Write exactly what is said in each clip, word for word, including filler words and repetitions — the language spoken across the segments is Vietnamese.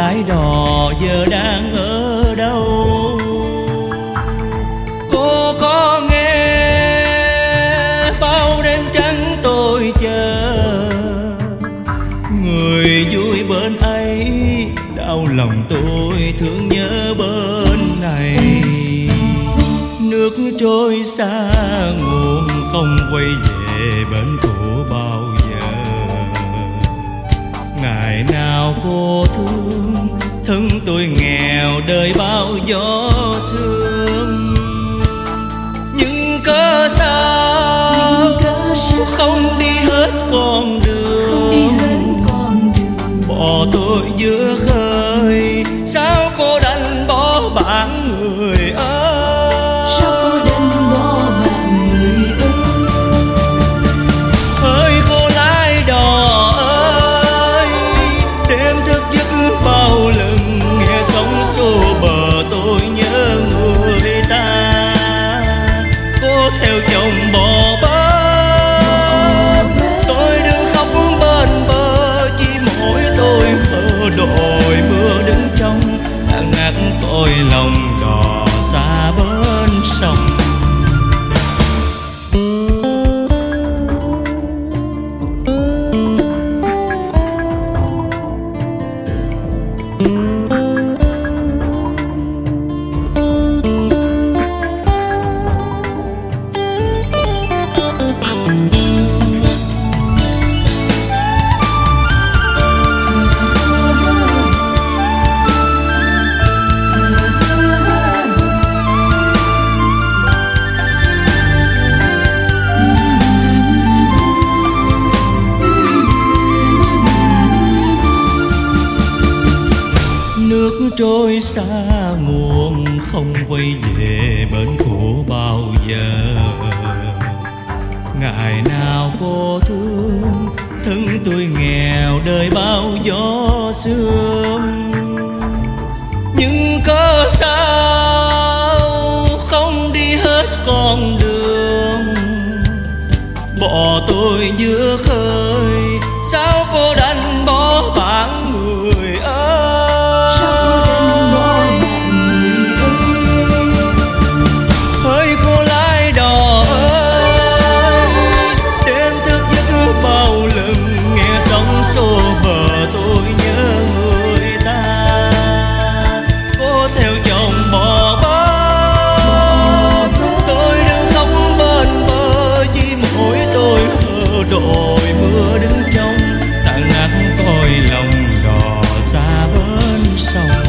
lái đò giờ đang ở đâu? Cô có nghe bao đêm trắng tôi chờ, người vui bên ấy đau lòng tôi thương nhớ bên này. Nước trôi xa nguồn không quay về bên cũ bao giờ. Ngày nào cô thương thân tôi nghèo đời bao gió sương. Nhưng cớ sao không đi hết con đường, bỏ tôi giữa khơi. Sao cô đành bỏ bạn người ơi? Sao cô đành bỏ bạn người ơi? Hỡi cô lái đò ơi, đêm thức giấc bao lần nghe sóng xô bờ tôi nhớ người ta. Cô theo chồng bỏ bến, tôi đứng khóc bên bờ, chỉ mỗi tôi mơ đồi mưa đứng trong đã ngắt cõi lòng đò xa bên sông. Nước trôi xa nguồn không quay về bên cũ bao giờ. Ngày nào cô thương thân tôi nghèo đời bao gió sương. Nhưng cớ sao không đi hết con đường, bỏ tôi giữa khơi. Sao cô đành bỏ bạn người ơi? Xô bờ tôi nhớ người ta. Cô theo chồng bỏ bến, tôi đứng khóc bên bờ, chỉ mỗi tôi hờ đồi mưa đứng trong đã ngắt cõi lòng đò xa bên sông.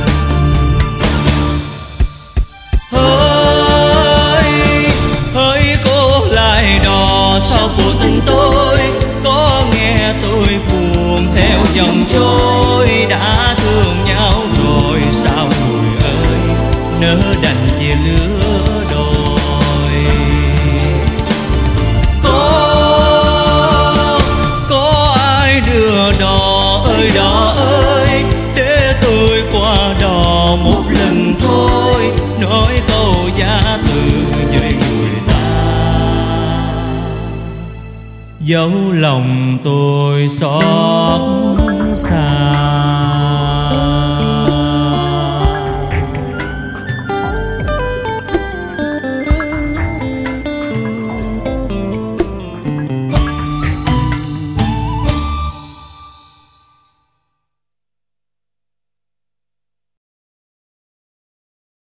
Hỡi hỡi cô lái đò sao phụ tình tôi, có nghe tôi buồn theo dòng trôi. Đã thương nhau rồi sao người ơi, nỡ đành chia lứa đôi. Có có ai đưa đò ơi đò ơi, để tôi qua đò một lần thôi, nói câu giá từ với người ta. Dẫu lòng tôi xót xa